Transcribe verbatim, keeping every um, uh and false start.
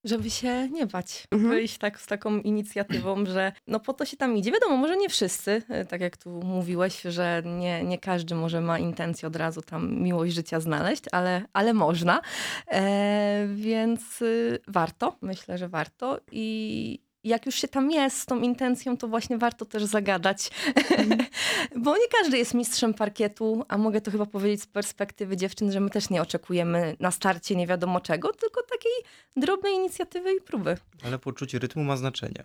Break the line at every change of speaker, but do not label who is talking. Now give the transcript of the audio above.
Żeby się nie bać,
Mhm.
wyjść tak z taką inicjatywą, że no po to się tam idzie. Wiadomo, może nie wszyscy, y, tak jak tu mówiłeś, że nie, nie każdy może ma intencję od razu tam miłość życia znaleźć, ale, ale można. E, więc y, warto, myślę, że warto i jak już się tam jest z tą intencją, to właśnie warto też zagadać,
Mhm.
bo nie każdy jest mistrzem parkietu, a mogę to chyba powiedzieć z perspektywy dziewczyn, że my też nie oczekujemy na starcie nie wiadomo czego, tylko takiej drobnej inicjatywy i próby.
Ale poczucie rytmu ma znaczenie.